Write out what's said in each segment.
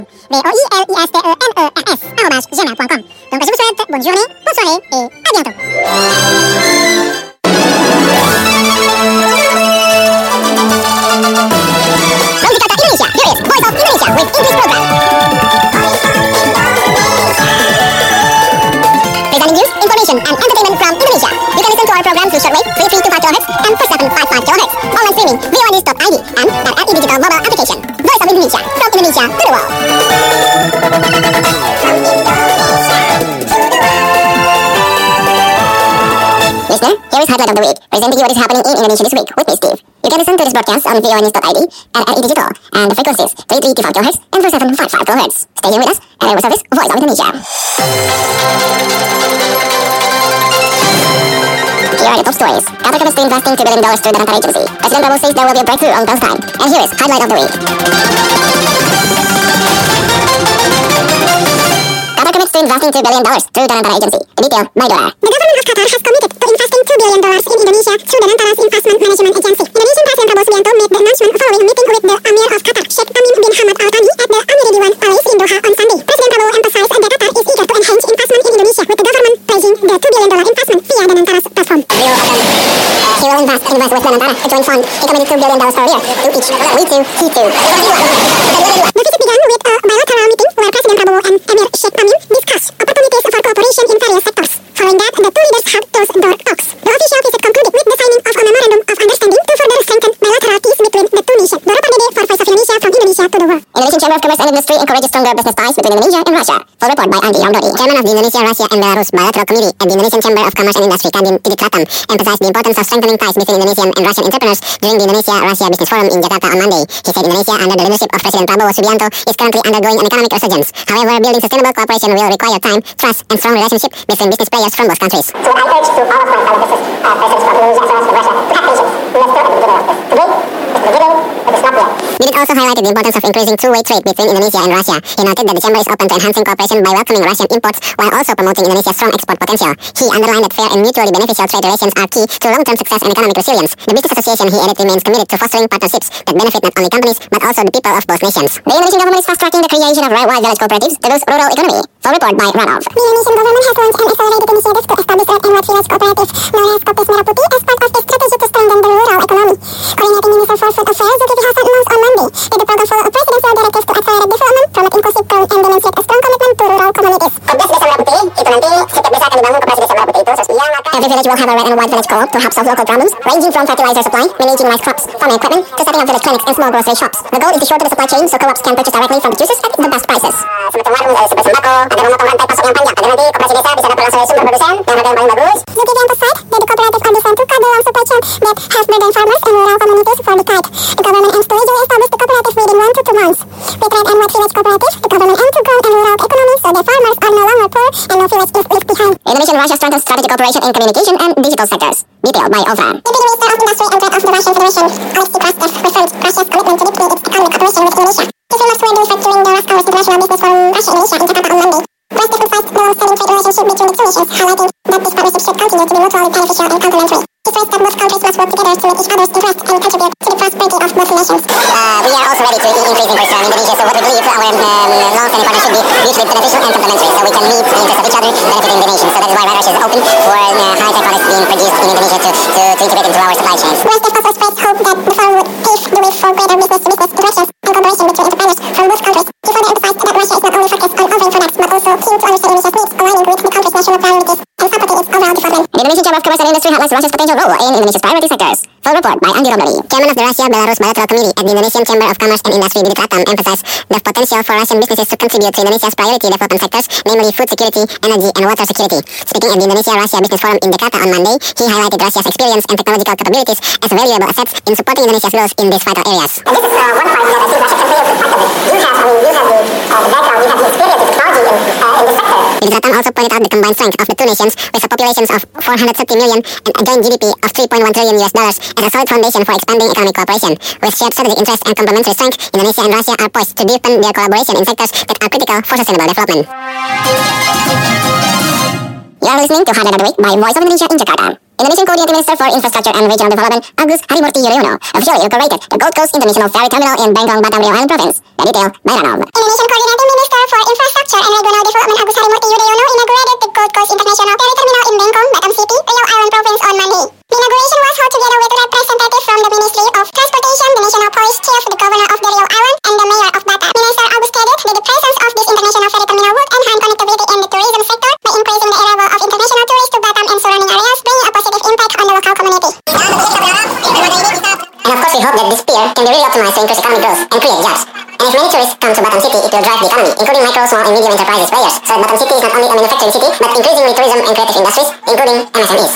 voilisterneufs@gmail.com. Donc je vous souhaite bonne journée, bonne soirée et à bientôt. From Jakarta, Indonesia, here is Voice of Indonesia with English program. Presenting news, information and entertainment from Indonesia. You can listen to our program through shortwave 332 kHz and 4755 kHz. Online streaming via voice.id and our RE Digital mobile application. Voice of Indonesia, from Indonesia to the world. Listener, here is Highlight of the Week, presenting you what is happening in Indonesia this week with me, Steve. You can listen to this broadcast on voice.id and RE Digital, and the frequencies 3325 kHz and 4755 kHz. Stay here with us, and our service, Voice of Indonesia. Here are the top stories. Qatar commits to investing $2 billion through the Dantar Agency. President Prabowo says there will be a breakthrough on Palestine. And here is Highlight of the Week. Qatar commits to investing $2 billion through the Dantar Agency. The detail by Dora. The government of Qatar has committed to investing $2 billion in Indonesia through the Dantaras Investment Management Agency. Indonesian President Prabowo Subianto made the announcement following a meeting with the Amir of Qatar, Sheikh Tamim bin Hamad Al Thani, at the Amiri Diwan Palace in Doha on Sunday. President Prabowo emphasized that Qatar is eager to enhance investment in Indonesia, with the government pledging the $2 billion investment via the Dantaras platform. He will invest with the Nantara, a joint fund. He committed $2 billion per year to each. We too, he too. The visit began with a bilateral meeting where President Prabowo and Emir Sheikh Tamim discussed opportunities for cooperation in various sectors. Following that, the two leaders held door talks. The official visit concluded with the signing of a memorandum of understanding to further strengthen bilateral peace between the two nations. Dora Pardede for Voice of Indonesia, from Indonesia to the world. Indonesian Chamber of Commerce and Industry encourages stronger business ties between Indonesia and Russia. Full report by Andi Ramdhani. Chairman of the Indonesia, Russia and Belarus Bilateral Committee at the Indonesian Chamber of Commerce and Industry, Kadin Tidikrattam, emphasized the importance of strengthening ties between Indonesian and Russian entrepreneurs during the Indonesia-Russia Business Forum in Jakarta on Monday. He said Indonesia, under the leadership of President Prabowo Subianto, is currently undergoing an economic resurgence. However, building sustainable cooperation will require time, trust and strong relationship between business players from both countries. So I urge to all of my fellow business presidents from Indonesia as well as from Russia to have patience. We are still at the beginning of this. Today is the beginning, but it's not yet. Didit also highlighted the importance of increasing two-way trade between Indonesia and Russia. He noted that the chamber is open to enhancing cooperation by welcoming Russian imports while also promoting Indonesia's strong export potential. He underlined that fair and mutually beneficial trade relations are key to long-term success and economic resilience. The business association, he added, remains committed to fostering partnerships that benefit not only companies but also the people of both nations. The Indonesian government is fast-tracking the creation of wild village cooperatives to boost rural economy. Full report by Ranov. The Indonesian government has launched an accelerated initiative to establish a wide village cooperative known as Kopis Merah Putih as part of its strategy to strengthen the rural economy. Coordinating Minister for Food Affairs Zulkifli Hasan announced on Monday that the program follows presidential directives to accelerate development, promote inclusive growth, and demonstrate a strong commitment to rural communities. Kopdes Desa Merah Putih, itu nanti setiap desa akan dibangun koperasi Desa Merah Putih itu yang akan... Every village will have a red and white village co-op to help solve local problems, ranging from fertilizer supply, managing rice crops, farming equipment, to setting up village clinics and small grocery shops. The goal is to shorten the supply chain so co-ops can purchase directly from producers at the best prices. Semacam warung, seperti sembako, agar memotong rantai pasok yang panjang, agar nanti koperasi desa bisa dapat langsung dari sumber produsen yang harga yang paling bagus. Zulkifli emphasized that the cooperative are designed to cut the long supply chain that has burdened farmers and rural communities for decades. The government aims to legally establish the cooperative within 1 to 2 months. With red and white village cooperative, the government aims to grow and rural economy so that farmers are no longer poor and no village is left behind. Indonesia and Russia strengthens strategic cooperation in communication and digital sectors. Detailed by Ovran. Deputy Minister of Industry and Trade of the Russian Federation, Alexei Krastev, referred Russia's commitment to deepening its economic cooperation with Indonesia. His remarks were delivered during the Roscoe's International Business Forum Russia-Indonesia in Jakarta on Monday. Krastev emphasized the long-standing trade relationship between the two nations, highlighting that this partnership should continue to be mutually beneficial and complementary. He stressed that both countries must work together to meet each other's interests and contribute to the prosperity of both nations. We are also ready to increase inputs from Indonesia, so what we believe our long-standing partnership should be mutually beneficial and complementary, so we can meet the interests of each other, benefiting the nation. So that is why Russia is open for high-tech products being produced in Indonesia to integrate into our supply chains. Krastev also expressed hope that the forum would pave the way for greater business-to-business interactions and cooperation between entrepreneurs from both countries. He further emphasized that Russia is not only focused on offering products, but also keen to understand Indonesia's needs, aligning with the country's national priorities and supporting its overall development. The Indonesian Chamber of Commerce and Industry highlights Russia's potential role in Indonesia's priority sectors. Full report by Andi Ramdhani. Chairman of the Russia-Belarus Bilateral Committee at the Indonesian Chamber of Commerce and Industry, Tidikrattam, emphasized the potential for Russian businesses to contribute to Indonesia's priority development sectors, namely food security, energy, and water security. Speaking at the Indonesia-Russia Business Forum in Jakarta on Monday, he highlighted Russia's experience and technological capabilities as valuable assets in supporting Indonesia's growth in these vital areas. And this is one part that I think Russia can play a part of it. You have the background, you have the experience, the technology in the sector. Tidikrattam also pointed out the combined strength of the two nations with populations of 430 million and a joint GDP of $3.1 trillion as a solid foundation for expanding economic cooperation. With shared strategic interests and complementary strength, Indonesia and Russia are poised to deepen their collaboration in sectors that are critical for sustainable development. You are listening to Highlight of the Week by Voice of Indonesia in Jakarta. Indonesian Coordinating Minister for Infrastructure and Regional Development, Agus Harimurti Yudhoyono, officially inaugurated the Gold Coast International Ferry Terminal in Bengkong, Batam, Riau Island Province. The detail by Ranald. Indonesian Coordinating Minister for Infrastructure and Regional Development, Agus Harimurti Yudhoyono, inaugurated the Gold Coast International Ferry Terminal in Bengkong, Batam City, Riau Island Province on Monday. The inauguration was held together with representatives from the Ministry of Transportation, the National Police Chief, the Governor of the Riau Island, and the Mayor of Batam. Minister Agus stated that the presence of this international ferry terminal would enhance connectivity in the tourism sector by increasing the arrival of international tourists to Batam and surrounding areas, bringing a positive impact on the local community. And of course, we hope that this pier can be really optimized to increase economic growth and create jobs. And if many tourists come to Batam City, it will drive the economy, including micro, small, and medium enterprises players. So Batam City is not only a manufacturing city, but increasingly tourism and creative industries, including MSMEs.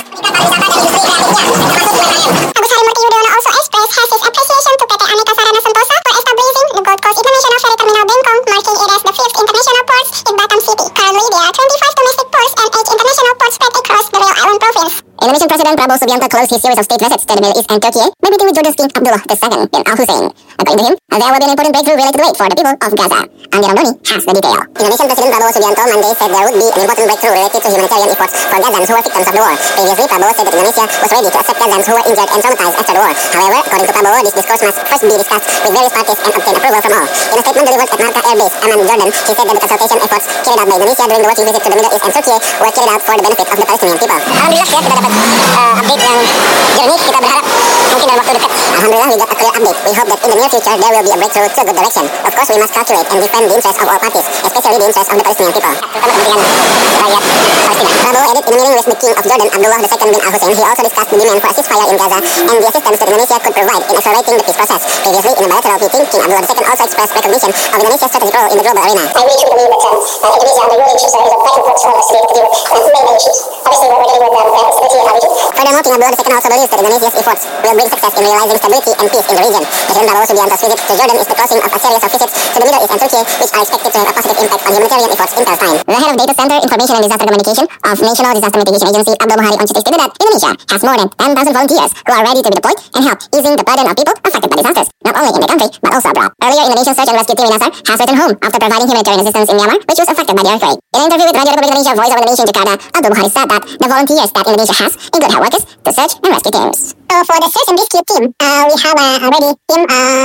Agus Harimurti Yudhoyono also expressed his appreciation to PT Aneka Sarana Sentosa for establishing the Gold Coast International Ferry Terminal Bengkong, marking it as the 5th international port in Batam City. Currently, there are 25 domestic ports and 8 international ports spread across the Riau Island Province. Indonesian President Prabowo Subianto closed his series of state visits to the Middle East and Turkey by meeting with Jordan's King Abdullah II bin Al Hussein. According to him, there will be an important breakthrough related to aid for the people of Gaza. Andi Ramdhani has the detail. Indonesian President Prabowo Subianto Monday said there would be an important breakthrough related to humanitarian efforts for Gazans who were victims of the war. Previously, Prabowo said that Indonesia was ready to accept Gazans who were injured and traumatized after the war. However, according to Prabowo, this discourse must first be discussed with various parties and obtain approval from all. In a statement delivered at Marka Air Base, Amman, Jordan, he said that the consultation efforts carried out by Indonesia during the working visit to the Middle East and Turkey were carried out for the benefit of the Palestinian people. Alhamdulillah ya, kita dapat update yang jernih. Kita berharap mungkin dalam waktu dekat. Alhamdulillah, we got a clear update. We hope that in the near future there will be a breakthrough to a good direction. Of course, we must calculate and defend the interests of all parties, especially the interests of the Palestinian people. Terutama kepentingan rakyat Palestina. Prabowo added in a meeting with the King of Jordan, Abdullah II bin Al Hussein, he also discussed the demand for a ceasefire in Gaza and the assistance that Indonesia could provide in accelerating the peace process. Previously, in a bilateral meeting, King Abdullah II also expressed recognition of Indonesia's strategic role in the global arena. I really truly believe that Indonesia and the ruling chiefs is a vital force for us to deal with many issues. Obviously, we're dealing with stability and region. Furthermore, King Abdullah II also believes that Indonesia's efforts will bring success in realizing stability and peace in the region. President Prabowo Subianto's visit to Jordan is the closing of a series of visits to the Middle East and Turkey, which are expected to have a positive impact on humanitarian efforts in Palestine. The head of Data Center, Information and Disaster Communication of National Disaster Mitigation Agency, Abdul Muhari, on Tuesday stated that Indonesia has more than 10,000 volunteers who are ready to be deployed and help easing the burden of people affected by disasters, not only in the country, but also abroad. Earlier, Indonesian search and rescue team INASAR has returned home after providing humanitarian assistance in Myanmar, which was affected by the earthquake. In an interview with Radio Republik Indonesia Voice of Indonesia in Jakarta, Abdul Muhari said that the volunteers that Indonesia has include health workers, the search and rescue teams. For the search and rescue team, we have already team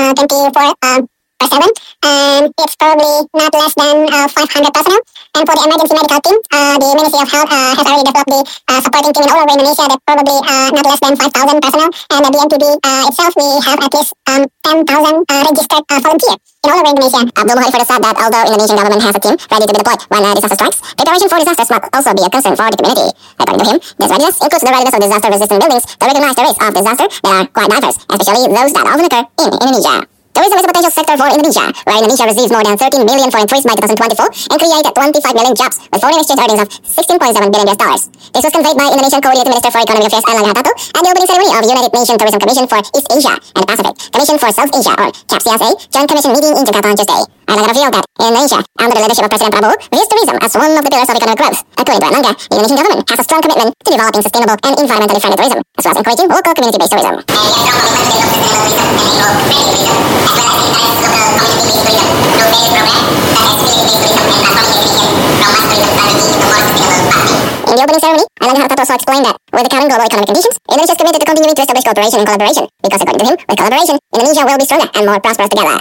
24/7, and it's probably not less than 500 personnel. And for the emergency medical team, the Ministry of Health has already developed the supporting team in all over Indonesia that probably not less than 5,000 personnel. And at the NTB itself, we have at least 10,000 registered volunteers in all over Indonesia. Abdul Muhari further said that although Indonesian government has a team ready to be deployed when a disaster strikes, preparation for disasters must also be a concern for the community. According to him, this readiness includes the readiness of disaster-resistant buildings to recognize the risks of disaster that are quite diverse, especially those that often occur in Indonesia. Tourism is a potential sector for Indonesia, where Indonesia receives more than 13 million foreign tourists by 2024 and created 25 million jobs with foreign exchange earnings of $16.7 billion. This was conveyed by Indonesian Coordinating Minister for Economic Affairs Erlangga Hartarto at the opening ceremony of United Nations Tourism Commission for East Asia and the Pacific, Commission for South Asia or CAP-CSA, Joint Commission meeting in Jakarta on Tuesday. Erlangga revealed that Indonesia, under the leadership of President Prabowo, views tourism as one of the pillars of economic growth. According to Erlangga, the Indonesian government has a strong commitment to developing sustainable and environmentally friendly tourism, as well as encouraging local community-based tourism. In the opening ceremony, Erlangga Hartarto also explained that with the current global economic conditions, Indonesia is committed to continuing to establish cooperation and collaboration, because according to him, with collaboration, Indonesia will be stronger and more prosperous together.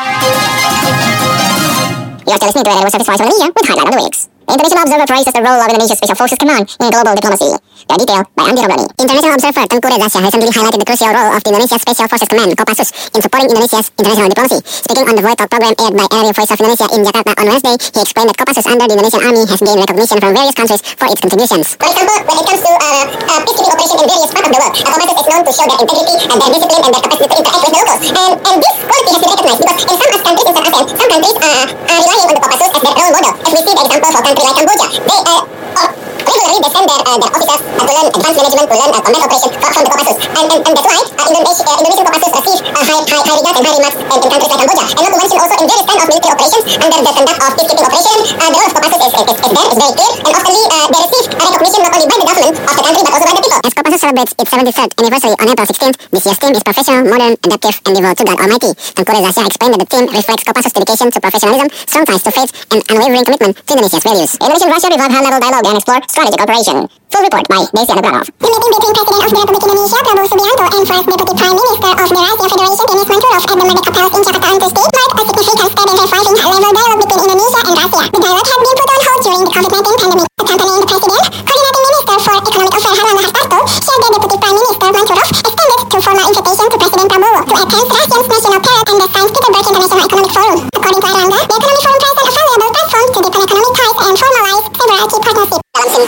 You are still listening to the Service Voice of Indonesia with Highlight of the Weeks. The International Observer praises the role of Indonesia's Special Forces Command in global diplomacy. The detail by Andi Ramdhani. International Observer Tengku Reza recently highlighted the crucial role of the Indonesia Special Forces Command, Kopassus, in supporting Indonesia's international diplomacy. Speaking on the Voice Talk program aired by Radio Voice of Indonesia in Jakarta on Wednesday, he explained that Kopassus under the Indonesian Army has gained recognition from various countries for its contributions. For example, when it comes to peacekeeping operation in various parts of the world, Kopassus is known to show their integrity and their discipline and their capacity to interact with the locals. And this quality has been recognized because in some countries inside ASEAN, some countries are relying on the Kopassus as their role model. As we see the example for country like Cambodia, regularly they send their officers to learn advanced management, to learn combat operation from the Kopassus. And that's why Indonesian Kopassus receive high regard and high remarks in countries like Cambodia. And not to mention also in various kind of military operations under the conduct of peacekeeping operation, the role of Kopassus is very clear, and oftenly they receive recognition not only by the government of the country but also by the people. As Kopassus celebrates its 73rd anniversary on April 16th, this year's theme is professional, modern, adaptive, and devoted to God Almighty. Tengku Reza Shah explained that the theme reflects Kopassus' dedication to professionalism, strong ties to faith, and unwavering commitment to Indonesia's values. Indonesia and Russia revive high-level dialogue and explore strategic cooperation. Full report by Desi Anugrahov. The meeting between President of the Republic Indonesia, Prabowo Subianto, and First Deputy Prime Minister of the Russian Federation, Denis Manturov, at the Merdeka Palace in Jakarta on Tuesday, marked a significant step in reviving high-level dialogue between Indonesia and Russia. The dialogue had been put on hold during the COVID-19 pandemic. Accompanying the President, Coordinating Minister for Economic Affairs Harlanda Hartarto shared that Deputy Prime Minister Manturov extended two formal invitation to President Prabowo to attend Russia's National Parade and the St. Petersburg International Economic Forum. According to Harlanda, the Economic Forum presents a valuable platform to deepen economic ties and formalize several key partnerships.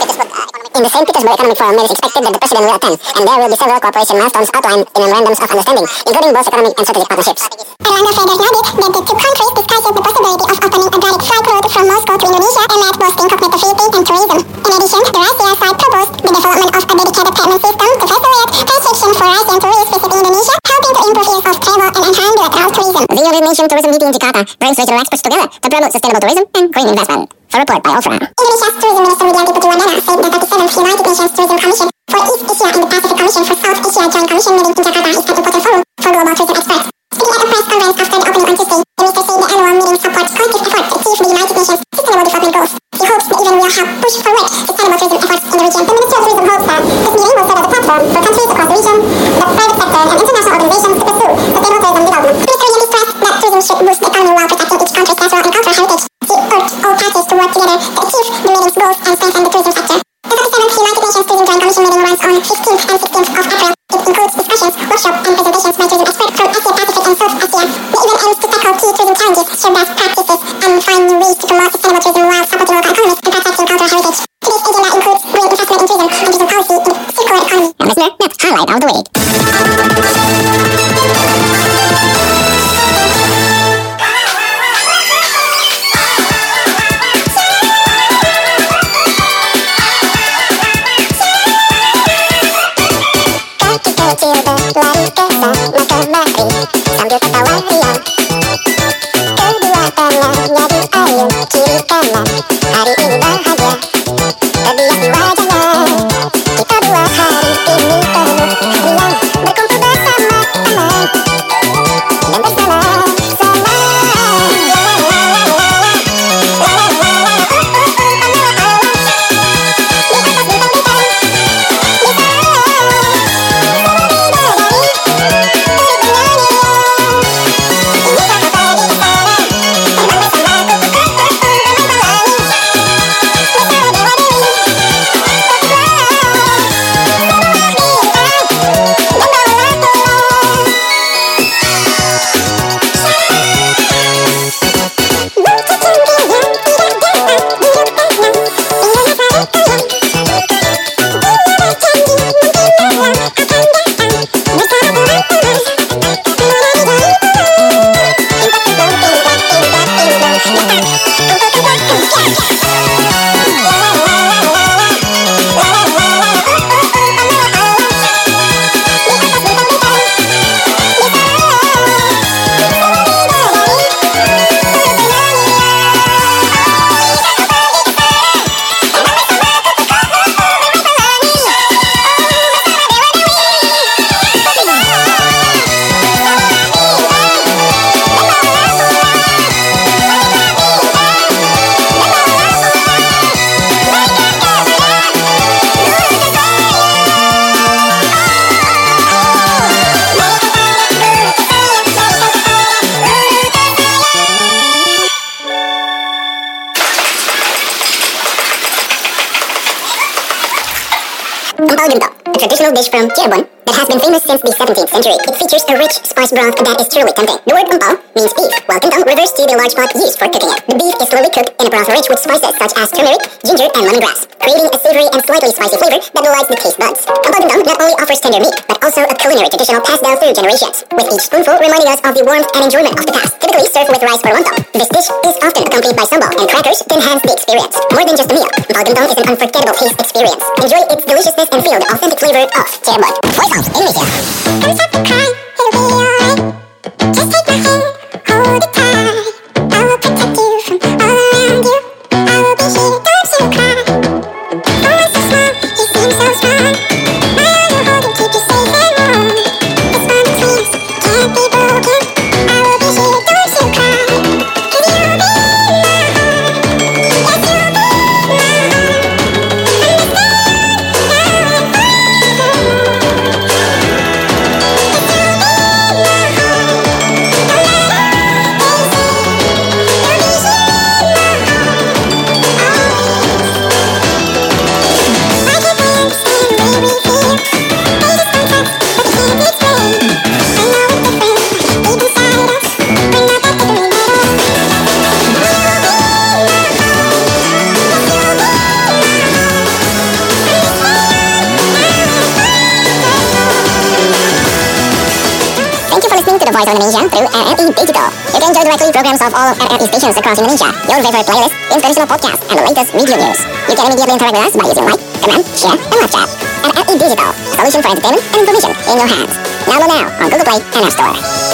In the St. Petersburg Economic Forum, it is expected that the President will attend, and there will be several cooperation milestones outlined in memorandums of understanding, including both economic and strategic partnerships. Harlanda further noted that the two countries discussed the possibility of opening a direct flight route from Moscow to Indonesia and at boosting connectivity and tourism. In addition, the Russia side proposed the development of a dedicated payment system to facilitate transaction for Russian tourists visiting Indonesia, helping to improve ease of travel and enhance bilateral tourism. The United Nations Tourism Meeting in Jakarta brings regional experts together to promote sustainable tourism and green investment. For report by Ofra. Indonesia's Tourism Minister Widianti Putjiwardana said the 37th United Nations Tourism Commission for East Asia and the Pacific Commission for South Asia Joint Commission meeting in Jakarta is an important forum for global tourism experts. Speaking at a press conference after the opening on Tuesday, the minister said the annual meeting supports collective efforts to achieve the United Nations Sustainable Development Goals. He hopes the event will help push forward sustainable tourism efforts in the region. The Ministry of Tourism hopes that this meeting will serve as a platform for countries across the region, the private sector, and international organizations to pursue sustainable tourism development. Minister Widianti stressed that tourism should boost the economy while protecting each country's natural and cultural heritage. He urged all parties to work together to achieve the meeting's goals and strengthen the tourism sector. The 37th United Nations Tourism Joint Commission meeting runs on 15th and 16th of April. It includes discussions, workshops, and presentations by tourism experts from Asia Pacific and South Asia. The event aims to tackle key tourism challenges, share best practices, and find new ways to promote sustainable tourism while supporting local economies and protecting cultural heritage. Today's agenda includes green investment in tourism and tourism policy in circular economy. And listener, next highlight of the week. Lari ke sana kemari sambil ketawa ria. Kedua tangannya diayun kiri kanan. Hari ini bahagia terbias di wajahnya. Kita dua hari ini penuh riang, berkumpul bersama teman dan bersama-sama. Empal Gentong, a traditional dish from Cirebon that has been famous since the 17th century. It features a rich, spice broth that is truly tempting. The word empal means beef, while gentong refers to the large pot used for cooking it. The beef is slowly cooked in a broth rich with spices such as turmeric, ginger, and lemongrass, creating a savory and slightly spicy flavor that delights the taste buds. Empal Gentong not only offers tender meat, but also a culinary traditional passed down through generations, with each spoonful reminding us of the warmth and enjoyment of the past. Typically served with rice for lontong, this dish is often accompanied by sambal and crackers to enhance the experience. More than just a meal, Empal Gentong is an unforgettable taste experience. Enjoy its deliciousness and feel the authentic flavor of Cirebon. Voice of Indonesia. Don't stop to cry, it'll be alright. Just take my hand, hold it tight. I will protect you from all around you. I will be here, don't you cry. Oh, so small, you seem so strong. My arms will hold and keep you safe and warm. This bond between us can't be broken. I will be here, don't you cry. 'Cause you'll be in my heart. Yes, you'll be in my heart. From the start, now and forever. Thank you for listening to The Voice of Indonesia through RRI Digital. You can enjoy directly programs of all RRI stations across Indonesia, your favorite playlists, inspirational podcasts, and the latest video news. You can immediately interact with us by using like, comment, share, and live chat. RRI Digital, solution for entertainment and information in your hands. Download now on Google Play and App Store.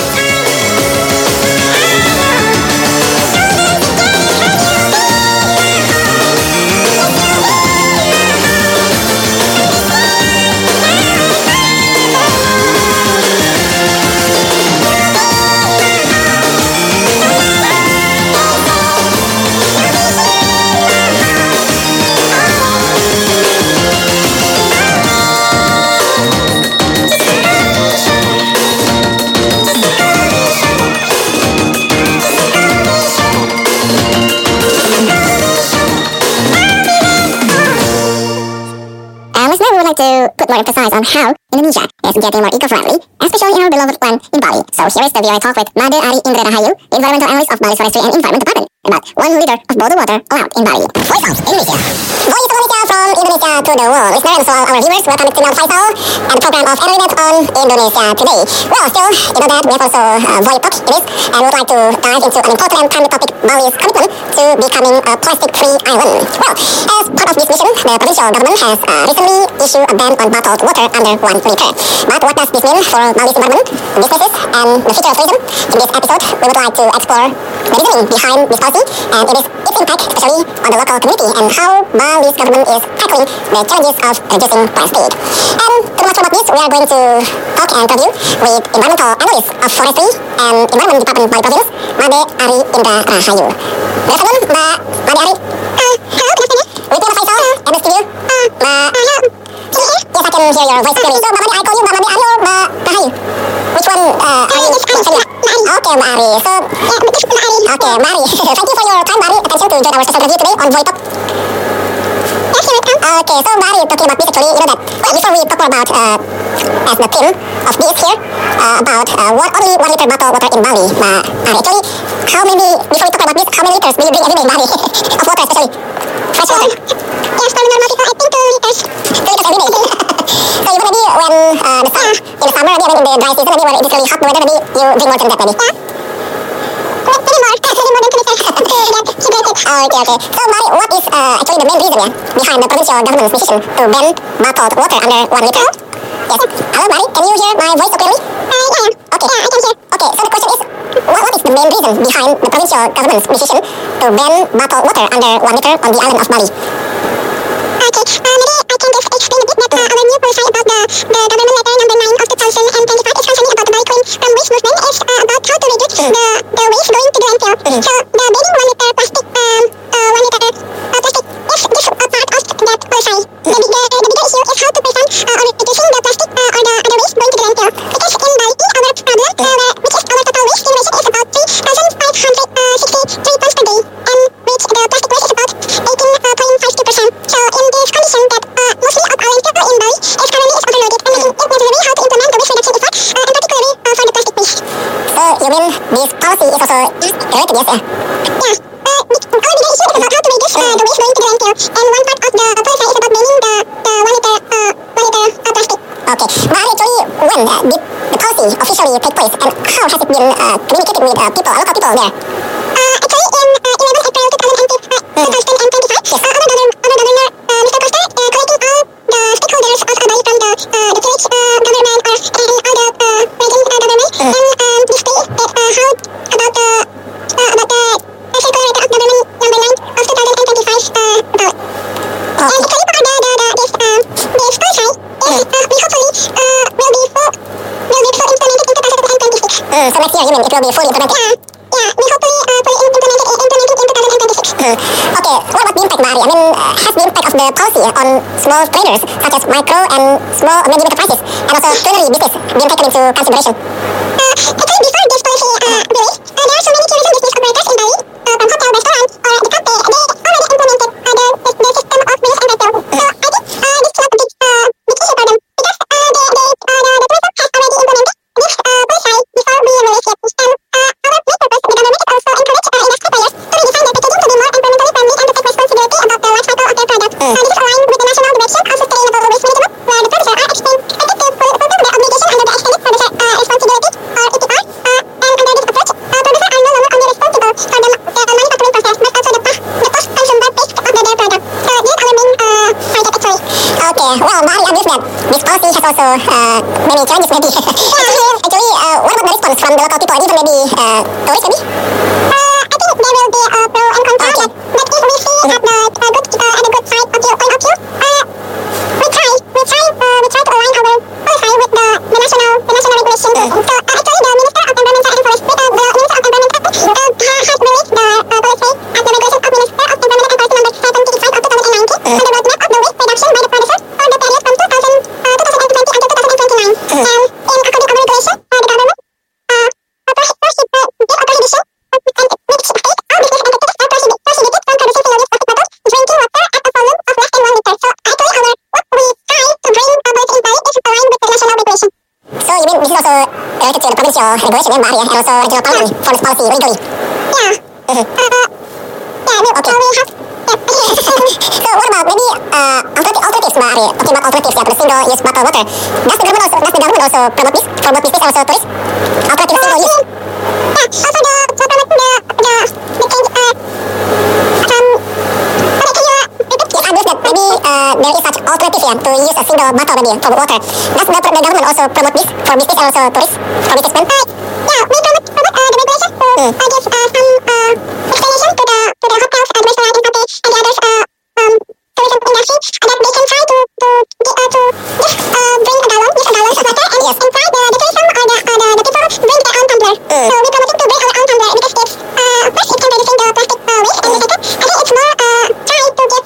We would like to put more emphasis on how Indonesia is getting more eco-friendly, especially in our beloved land in Bali. So here is the VOA talk with Made Ari Indra Rahayu, the environmental analyst of Bali Forestry and Environment Department, about 1 liter of bottled water allowed in Bali. Voice of Indonesia. Voice of Indonesia from Indonesia to the world. Listeners and all our viewers, welcome to Signal Faisal and the program of Entertainment on Indonesia Today. Well, still, you know that we have also Voice Talk in this, and we would like to dive into an important and timely topic, Bali's commitment to becoming a plastic-free island. Well, as part of this mission, the provincial government has recently issued a ban on bottled water under 1 liter. But what does this mean for Bali's environment, businesses, and the future of tourism? In this episode, we would like to explore the reasoning behind this policy and its impact, especially on the local community, and how Bali's government is tackling the challenges of reducing plastic. And to know much about this, we are going to talk and interview with environmental analyst of Forestry and Environment Department Bali Province, Made Ari Indra Rahayu. Good afternoon, Mbak Made Ari. Hello, good afternoon. With me, Faisal, at the studio. Mbak... Yes, I can hear your voice clearly. So, Mbak Made, I call you Mbak Made Ari or Mbak Rahayu? Which one are you? Okay, Mbak Ari. So, okay, Mbak Ari. Thank you for your time, Mbak Ari. Attention to join our special interview today on Voice Talk. Okay, so Mbak Ari, talking about this actually, you know that before we talk about as the theme of this here, about what only 1 liter bottle water in Bali, Mbak Ari, actually, how many, before we talk about this, how many liters do you drink every day, Mbak Ari, of water especially? Fresh water? Yes, for normal people, I think 2 liters. 2 liters every day. So even maybe when in the summer, maybe when in the dry season, maybe when it is really hot weather, maybe you drink more than that, maybe? Maybe more than 2 liters to get hydrated. Okay. So Mbak Ari, what is actually the main reason behind the provincial government's decision to ban bottled water under 1 liter? Yes. Hello, Mbak Ari, can you hear my voice so clearly? Yeah. Okay. Yeah, I can hear. Okay, so the question is, what is the main reason behind the provincial government's decision to ban bottled water under 1 liter on the island of Bali? Okay, maybe I can just explain a bit that our new policy about the government letter number 9 of 2025 is concerning about the Bali Clean from Waste movement is about how to reduce the waste going to the landfill. So the banning 1 liter plastic, 1 liter plastic is just a part of that policy. The bigger issue is how to prevent or reducing the plastic or the other waste going to the landfill. Because in Bali, our problem, which is our total waste generation is about 3,563 tons per day, and which the plastic waste is about 18.52%. So in this condition that mostly of our landfill in Bali is currently overloaded and making it necessary how to implement the waste reduction effort, and particularly for the plastic waste. So you mean this policy is also related, yes? Yeah. Our bigger issue is about how to reduce the waste going to the landfill, and one part of the policy is about banning the 1 liter plastic. Okay. But actually, when did the policy officially take place, and how has it been communicated with people, local people there? Actually, in 11 April 2025, Yes. our governor, Mr. Costa, collecting all the stakeholders of Bali from the village government or all the region government, and displayed that impact, Bari? I mean, has the impact of the policy on small traders, such as micro and small or medium enterprises, and also culinary business, been taken into consideration? Actually, before this policy release, there are so many tourism business operators in Bali, from hotel, restaurant, or the cafe. They already implemented the system of release and rental. So I think this is not a big issue for them because the tourism has already implemented this policy before we release it. And our main purpose, the government is also encourage industry players to redesign their packaging to be more environmentally friendly and to take responsibility about the life cycle of their product. This is aligned with the national direction of sustainable waste management, where the producers are expected to fulfill their obligation under the extended producer responsibility or EPR. And under this approach, producers are no longer only responsible for the manufacturing process, but also the post-consumer waste of their product. So this is our main target actually. Okay, well, Bari argues that this policy has also many challenges, maybe. Actually, what about the response from the local people, and even maybe tourists, maybe? I think there will be a pro and contra yet, but if we see at the good side of view, we try to align our policy with the national regulation. So actually, the Minister of Environment and Forestry, the Minister of Environment has released the policy as the regulation of Minister of Environment and Forestry number 75 of 2019 on the roadmap of the waste reduction by the producers for the period from 2020 until 2029. And in according to our regulation, the government prohibits prohibition and which states all business entities are prohibited from producing single-use plastic bottles, drinking water at a volume of less than 1 liter. So actually, what we try to bring about in Bali is aligned with the national regulation. So you mean this is also related to the provincial regulation in Bari, and also regional parliament for this policy legally? Yeah. Okay. So what about maybe alternatives, Bari? Talking about alternatives, to the single-use bottle water. Does the government also promote this for both business and also tourists? Alternative single use. Also the change Yes, I believe that maybe there is such alternative here to use a single bottle maybe for water. Does the government also promote this for business and also tourists from its expense? Yeah, we promote the regulation to give some explanation to the hotels and restaurants in Pate and the others tourism industry that they can try to bring a gallon of water and try the tourism or the people bring their own tumbler. So we promote to bring our own tumbler because it's first it can reduce the plastic waste, and second I think it's more try to give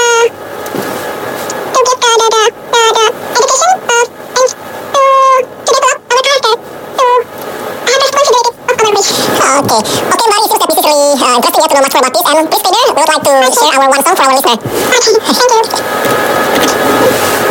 the education and to develop our character to have responsibility of our waste. Okay, Bari, it seems that this is really interesting to know much more about this. And please, Peter, we would like to share our one song for our listener. Okay, thank you.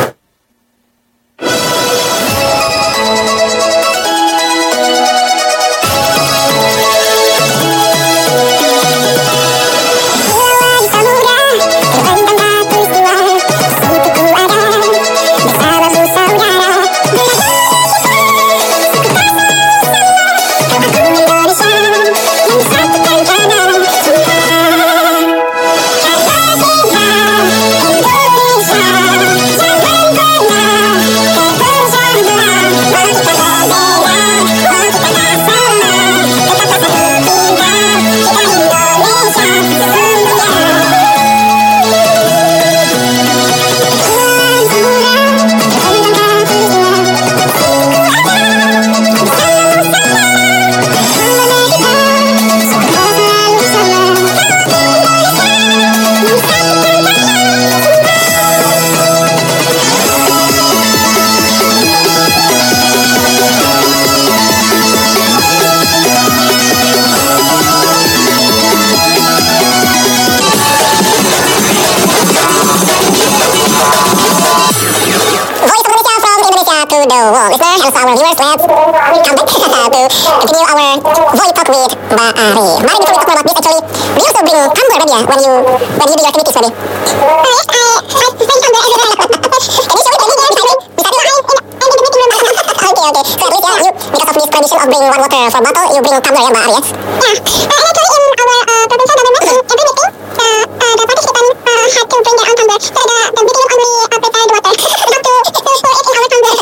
listener and also our viewers, let's come back to continue our Volley Talk with Bari. Bari, before we talk more about this, actually, do you also bring tumbler maybe when you do your activities maybe? Yes, I bring tumbler every day. Can you show it maybe beside you? I'm in the meeting room. Okay. So at least, yeah, you, because of this tradition of bringing one water for bottle, you bring tumbler, yeah, Bari, yes? Yeah. And actually in our provincial government, in every meeting, the participants had to bring their own tumbler. So the meeting room only prepared water. Not to pour it in our tumbler.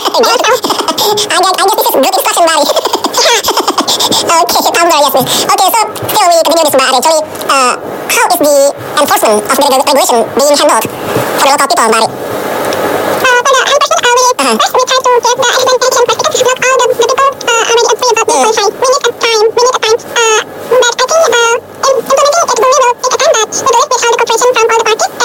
I guess this is good instruction, Bari. Okay, tumbler, yes, please. Okay, so still we continue this, Bari. Actually, how is the enforcement of the regulation being handled for the local people, Bari? For the enforcement, first we try to get the explanation, but because not all the people already agree about this policy. We need a time. But I think implementing it will take a time, but we will with all the cooperation from all the parties.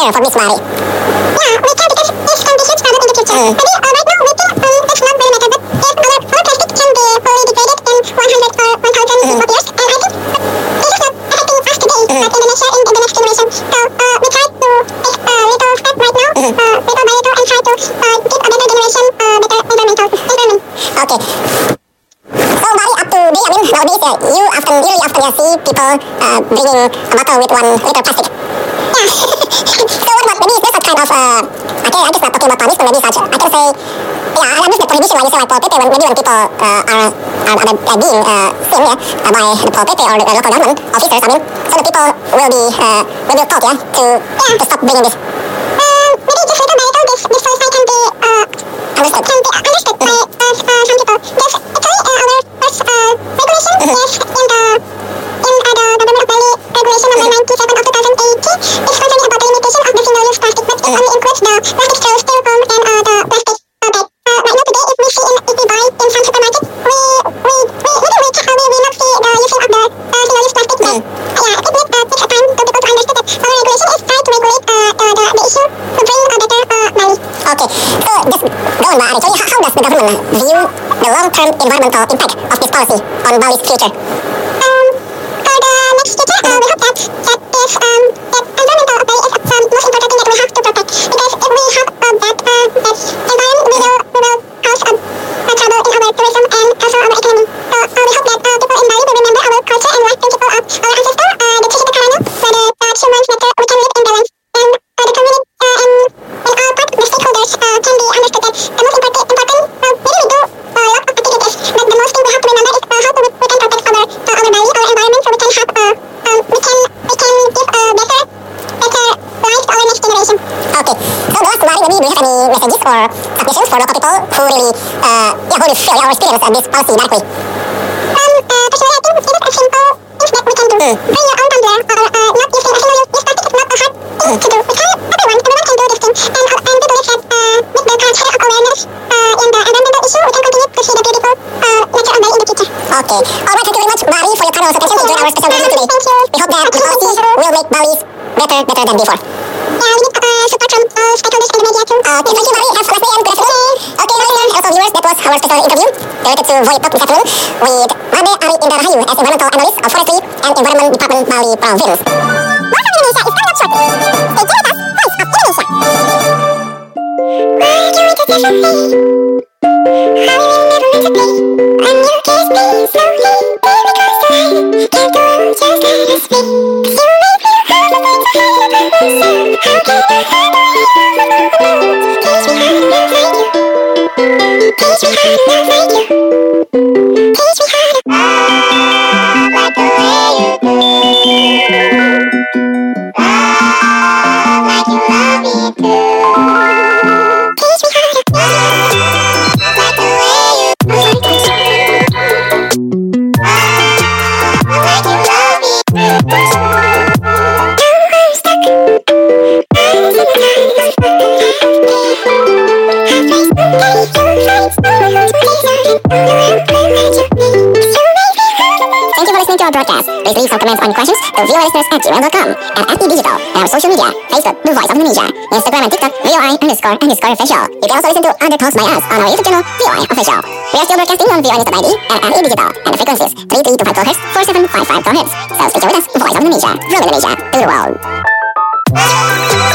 there for Miss Mari? Yeah, we can because this can be huge problem in the future. Maybe right now we think that's not very matter, but if our plastic can be fully degraded in 100 or 1000 of years, and I think this is not affecting us today, but in the next generation. So we try to take a little step right now, little by little, and try to give a better generation, better environment. Okay. So Mari, up to date, I mean, nowadays you really often see people bringing a bottle with 1 liter plastic. Yeah. So what about, maybe is there some kind of, okay, I'm just not talking about Thomas, but maybe such, I can say, yeah, I use the prohibition like you say, like Pol Pp, maybe when people are being seen by the Pol Pp or the local government officers, I mean, so the people will be taught, to stop bringing this. Maybe just little by little, this philosophy can be Understood. by some people. There's actually our first regulation is in the Government of Bali regulation number 97 of 2018. It's concerning about the limitation of the single-use plastic, but it only includes the plastic straws, styrofoam, and the plastic bag. Right now today, if we see if we buy in some supermarket, we not see the using of the single-use plastic bag. Yeah, it takes a time for people to understand that our regulation is trying to regulate the issue to bring a better Bali. Okay, so just going by, actually, how does the government view the long-term environmental impact of this policy on Bali's future? For the next future, we hope that environmental Bali is the most important thing that we have to protect. Because if we have that environment, we will cause trouble in our tourism and also our economy. So we hope that people in Bali will remember our culture and life principle of our ancestor, the Trichita Karana, where the humans matter, we can live in balance. And the community and all part, the stakeholders can be understood that the most important, maybe we do a lot of activities, but the most thing we have to remember is how we can protect our Bali, our environment, so we can have we can give a better life to our next generation. Okay, so the last Mari, maybe do you have any messages or suggestions for local people who really, who will feel or experience this policy directly? Personally, I think it is a simple things that we can do. Bring your own tumbler or not using a single-use plastic is not a hard thing to do. Everyone can do this thing. And we believe that with the current state of awareness in the environmental issue, we can continue to see the beautiful nature of Bali in the future. Okay, alright, thank you very much, Mari, for your time and also attention to join our special briefing today. Thank you. We hope that the policy will make Bali's better than before. Yeah, we need support from all stakeholders and the media too. Okay, thank you, Mari. Have a nice day and good afternoon. Okay, listeners and also viewers, that was our special interview related to Void Talk this afternoon with Made Ari Indah Rahayu as Environmental Analyst of Forestry and Environment Department Bali Province. More from Indonesia is coming up shortly. Stay tuned with us, Voice of Indonesia. Why do we just so free? How we will never meant to be. When you kiss me slowly, baby, close the light. Can't go on, just let us be. 'Cause you make me feel the things I hate about myself. How can I handle you? Teach me how to love like you. Teach me how to love like you. Teach me how to love like the way you do. Love like you love me too. Teach me how to love like the way you do. Love like you love me too. Now I'm stuck. Eyes in the eyes of the Thank you for listening to our broadcast. Please leave some comments on questions to voilisteners@gmail.com and at eDigital and our social media, Facebook, The Voice of Indonesia, Instagram and TikTok, VOI_official. You can also listen to other talks by us on our YouTube channel, VOI Official. We are still broadcasting on VOI.id and at eDigital, and the frequencies 3325 kHz, 4755 kHz. So stay tuned with us, Voice of Indonesia, from Indonesia to the world.